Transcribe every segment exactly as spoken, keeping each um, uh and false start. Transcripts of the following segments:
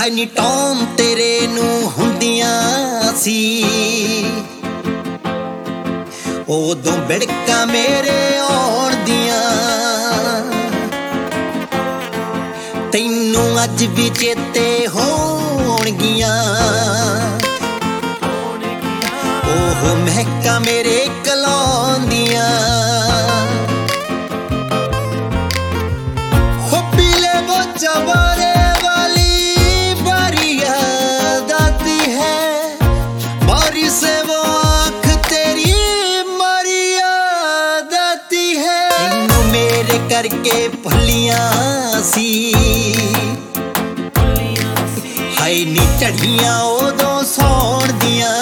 ਹਾਏ ਨੀ ਟੌਮ ਤੇਰੇ ਨੂੰ ਹੁੰਦੀਆਂ ਸੀ ਉਦੋਂ ਬਿੜਕਾਂ ਮੇਰੇ ਆਉਣ ਦੀਆਂ ਤੈਨੂੰ ਅੱਜ ਵੀ ਚੇਤੇ ਹੋਣਗੀਆਂ ਉਹ ਮਹਿਕਾਂ ਮੇਰੇ ਕਲਾਉਂਦੀਆਂ ਹੋ ਪੀਲੇ ਵੋ ਚਵਾਰੇ ਵਾਲੀ ਬਾਰੀ ਯਾਦ ਆਤੀ ਹੈ ਬਾਰੀ ਸੇ वो आँख तेरी मारी याद आती है तैनू मेरे करके भुलियां सी हाय नी ਝੜੀਆਂ ਉਦੋਂ ਸੌਣ ਦੀਆਂ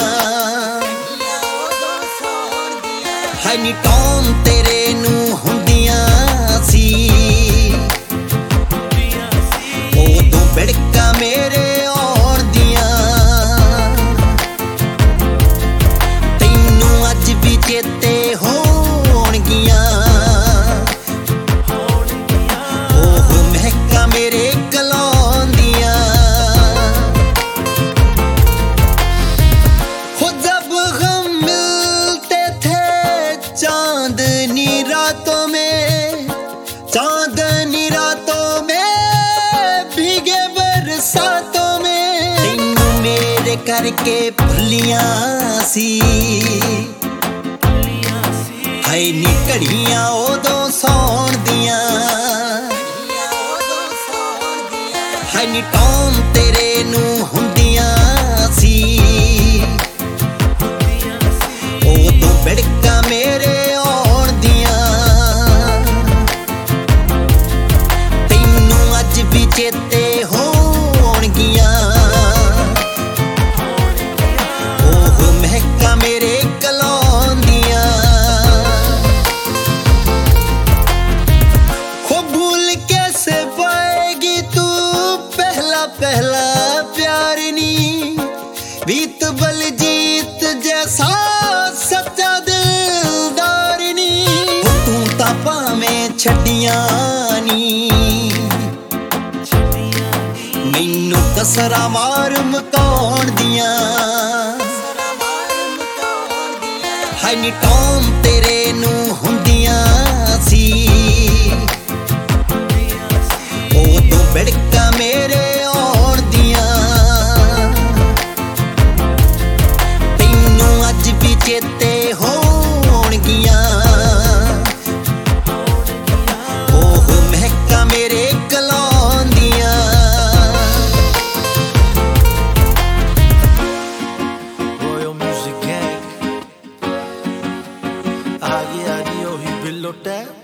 ਹਾਏ ਨੀ ਟੌਮ ਤੇਰੇ ਨੂੰ ਹੁੰਦੀਆਂ ਸੀ ਉਦੋਂ ਬਿੜਕਾਂ ਮੇਰੇ ਆਉਣ ਦੀਆਂ ਤੈਨੂੰ ਅੱਜ ਵੀ ਚੇਤੇ ਹੋਣਗੀਆਂ ਉਹ ਮਹਿਕਾਂ ਮੇਰੇ ਕਲਾਉਂਦੀਆਂ ਹੋ ਜਬ ਹਮ ਮਿਲਤੇ ਥੇ चांदनी रातों में चांदनी रातों में भीगे बरसातों में तैनू मेरे करके भुलियां सी हाय नी घड़ियां उदों सौण दियां हाय नी टौम तेरे नू हुंदियां सी उदों बिड़ਕਾਂ ਮੇਰੇ ਆਉਣ ਦੀਆਂ ਤੈਨੂੰ ਅੱਜ ਵੀ ਚੇਤੇ ਹੋਣਗੀਆਂ ਉਹ ਮਹਿਕਾਂ ਮੇਰੇ ਕਲਾਉਂਦੀਆਂ ਹੋ ਭੁੱਲ कैसे पाएगी तू पहला पहला प्यार नी बीत बलजीत जैसा सच्चा दिलदार नी तू तां भावें छड्डियां नी मैनू कसरा मार मुकाउण दियां हाय नी टौम तेरे नू ਹੁੰਦੀਆਂ ਸੀ ਉਦੋਂ ਬਿੜਕਾਂ ਮੇਰੇ ਆਉਣ ਦੀਆਂ ਤੈਨੂੰ ਅੱਜ ਵੀ ਚੇਤੇ ਹੋਣਗੀਆਂ ਉਹ ਮਹਿਕਾਂ ਮੇਰੇ ਕਲਾਉਂਦੀਆਂ Royal Music Gang. Ah, yeah, dio hi billote.